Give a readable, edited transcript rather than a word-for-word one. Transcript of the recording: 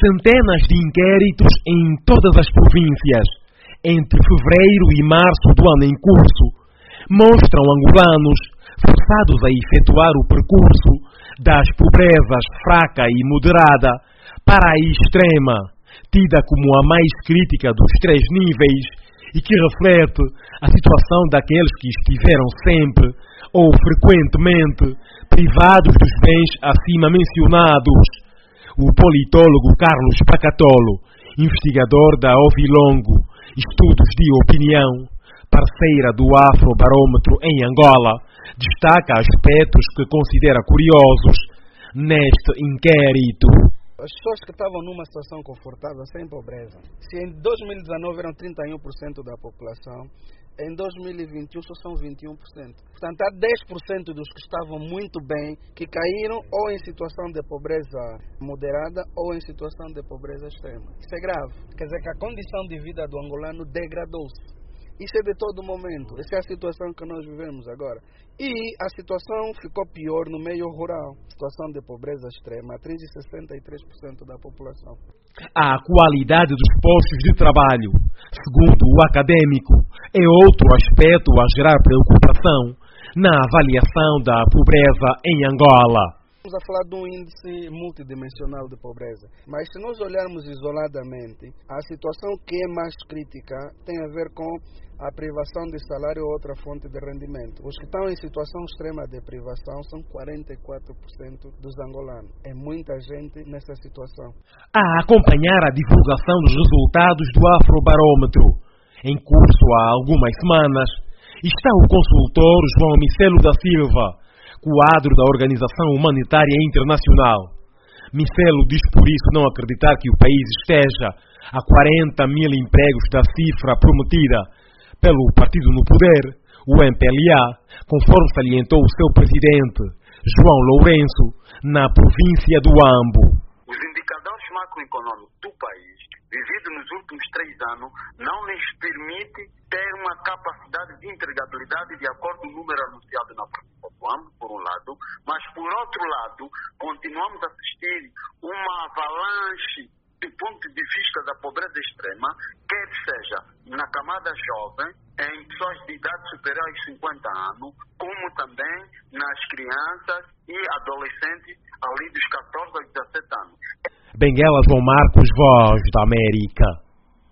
Centenas de inquéritos em todas as províncias, entre fevereiro e março do ano em curso, mostram angolanos forçados a efetuar o percurso das pobrezas fraca e moderada para a extrema, tida como a mais crítica dos três níveis e que reflete a situação daqueles que estiveram sempre ou frequentemente privados dos bens acima mencionados. O politólogo Carlos Pacatolo, investigador da Ovilongo Estudos de Opinião, parceira do Afrobarômetro em Angola, destaca aspectos que considera curiosos neste inquérito. As pessoas que estavam numa situação confortável, sem pobreza, se em 2019 eram 31% da população, em 2021 só são 21%. Portanto, há 10% dos que estavam muito bem que caíram ou em situação de pobreza moderada ou em situação de pobreza extrema. Isso é grave. Quer dizer que a condição de vida do angolano degradou-se. Isso é de todo momento. Essa é a situação que nós vivemos agora. E a situação ficou pior no meio rural. A situação de pobreza extrema atinge 63% da população. A qualidade dos postos de trabalho, segundo o acadêmico, é outro aspecto a gerar preocupação na avaliação da pobreza em Angola. Estamos a falar de um índice multidimensional de pobreza, mas se nós olharmos isoladamente, a situação que é mais crítica tem a ver com a privação de salário ou outra fonte de rendimento. Os que estão em situação extrema de privação são 44% dos angolanos. É muita gente nessa situação. A acompanhar a divulgação dos resultados do Afrobarômetro, em curso há algumas semanas, está o consultor João Micelo da Silva, quadro da Organização Humanitária Internacional. Micelo diz por isso não acreditar que o país esteja a 40 mil empregos da cifra prometida pelo partido no poder, o MPLA, conforme salientou o seu presidente, João Lourenço, na província do Ambo. Os indicadores macroeconômicos do país, vividos nos últimos 3 anos, não lhes permite ter uma capacidade de entregabilidade de acordo com o número anunciado na província do Ambo, por um lado, mas por outro lado, continuamos a assistir uma avalanche do ponto de vista da pobreza extrema, quer seja na camada jovem, em pessoas de idade superior aos 50 anos, como também nas crianças e adolescentes ali dos 14 aos 17 anos. Benguela João Marcos, Voz da América.